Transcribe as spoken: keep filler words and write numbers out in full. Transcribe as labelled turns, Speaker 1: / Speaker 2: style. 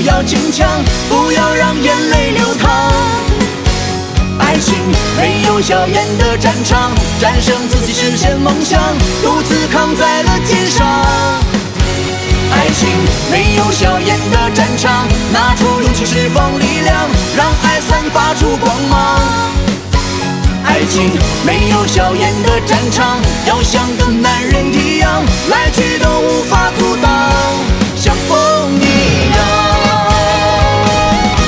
Speaker 1: 要坚强，不要让眼泪流淌。爱情没有硝烟的战场，战胜自己实现梦想，独自扛在了肩上。爱情没有硝烟的战场，拿出勇气释放力量，让爱散发出光芒。爱情没有硝烟的战场，要像个男人一样，来去都无法